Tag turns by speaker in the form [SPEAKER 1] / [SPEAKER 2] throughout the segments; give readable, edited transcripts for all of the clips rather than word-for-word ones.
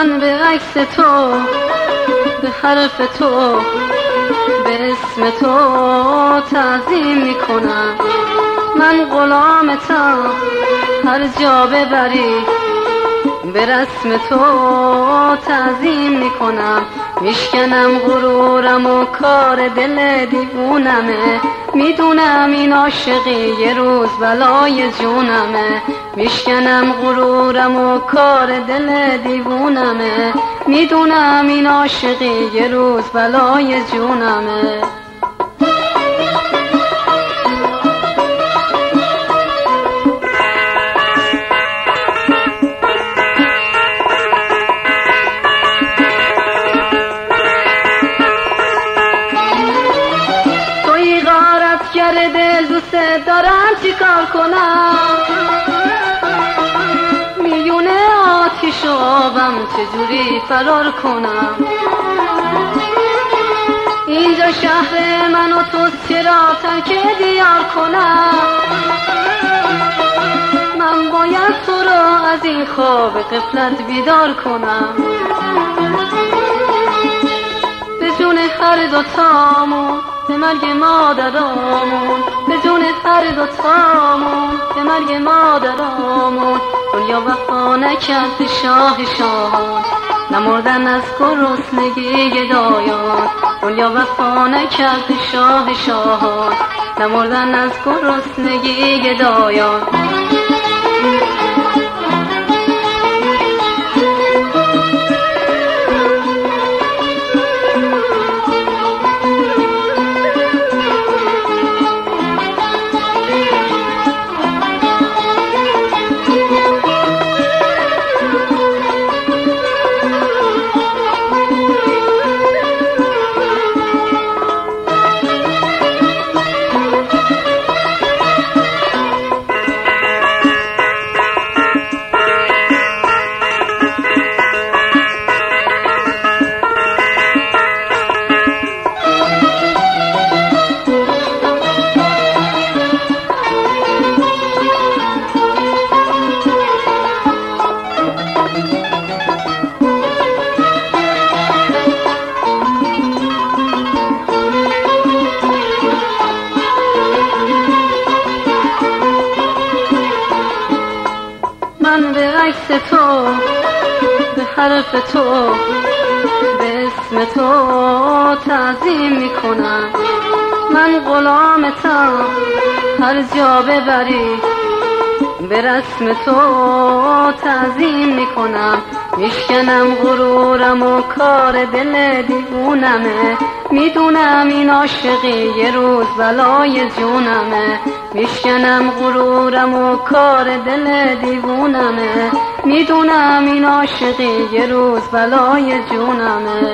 [SPEAKER 1] من به عکس تو، به حرف تو، به اسم تو تعظیم میکنم. من غلامتم هر جا ببری، به رسم تو تعظیم میکنم. میشکنم غرورم و کار دل دیوونمه، میدونم این عاشقی یه روز بلای جونمه. میشکنم غرورم و کار دل دیوونمه، میدونم این عاشقی یه روز بلای جونمه. دل دوست دارم چیکار کنم، میونه آتیش و آبم چجوری فرار کنم. اینجا شهر من و تو، چرا ترک دیار کنم. من باید تو رو از این خواب غفلت بیدار کنم. به جون هر دوتامون، به مرگ مادرامون، به جون هر دوتامون، به مرگ مادرامون. دنیا وفا نکرد به شاه شاهان، نمردن از گرسنگی گدایان. دنیا وفا نکرد به شاه شاهان، نمردن از گرسنگی گدایان. من به عکس تو، به حرف تو، به اسم تو تعظیم میکنم. من غلامتم هر جا ببری، به رسم تو تعظیم میکنم. میشکنم غرورم و کار دل دیوونمه، میدونم این عاشقی یه روز بلای جونمه. میشکنم غرورم و کار دل دیوونمه، میدونم این عاشقی یه روز بلای جونمه.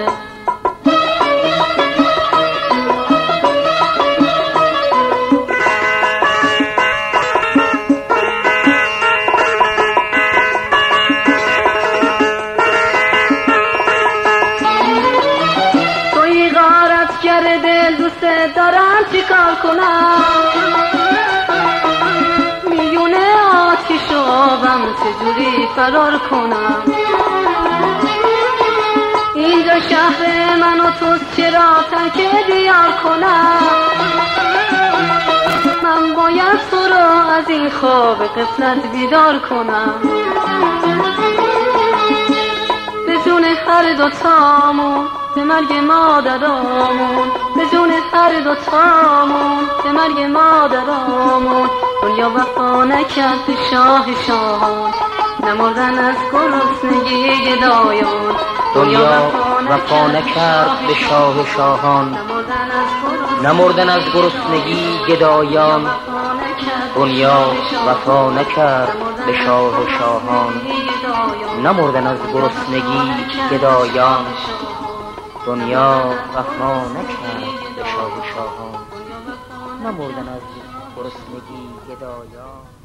[SPEAKER 1] دل دوست دارم چیکار کنم، میونه آتیش و آبم چجوری فرار کنم. اینجا شهر من و تو، چرا ترک دیار کنم. من باید تو رو از این خواب غفلت بیدار کنم. به جون هر دوتامون، به مرگ مادرامون، به جون هر دوتامون، به مرگ مادرامون. دنیا وفا نکرد به شاه شاهان، نمردن از گرسنگی گدایان.
[SPEAKER 2] دنیا وفا نکرد به شاه شاهان، نمردن از گرسنگی گدایان. دنیا وفا نکرد به شاه شاهان، نمردن از گرسنگی گدایان. دنیا وفا نکرد به شاه شاهان، نمردن از گرسنگی گدایان.